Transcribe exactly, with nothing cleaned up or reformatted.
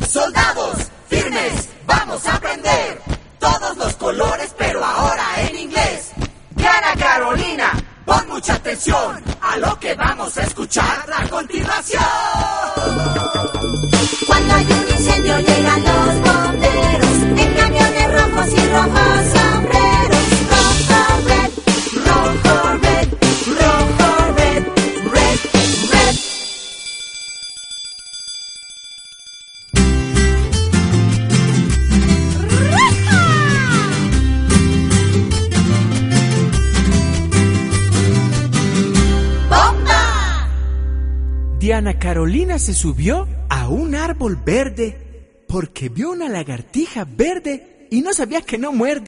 Soldados, firmes, vamos a aprender todos los colores, pero ahora en inglés. Diana Carolina, pon mucha atención a lo que vamos a escuchar a continuación. Cuando hay un incendio llegan los bomberos en camiones rojos y rojos sombreros. Rojo, red, rojo, red, rojo, red, red, red. ¡Bomba! Diana Carolina se subió a un árbol verde porque vio una lagartija verde y no sabía que no muerde.